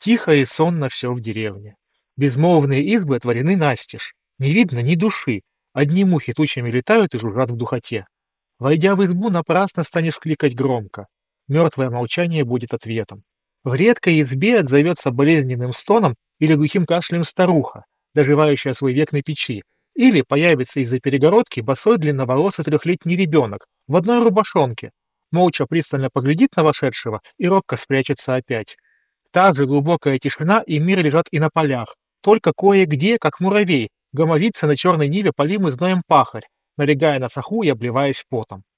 Тихо и сонно все в деревне. Безмолвные избы отворены настежь. Не видно ни души. Одни мухи тучами летают и жужжат в духоте. Войдя в избу, напрасно станешь кликать громко. Мертвое молчание будет ответом. В редкой избе отзовется болезненным стоном или глухим кашлем старуха, доживающая свой век на печи, или появится из-за перегородки босой длинноволосый трехлетний ребенок в одной рубашонке, молча пристально поглядит на вошедшего и робко спрячется опять. Та же глубокая тишина и мир лежат и на полях, только кое-где, как муравей, гомозится на черной ниве полимый зноем пахарь, налегая на саху и обливаясь потом.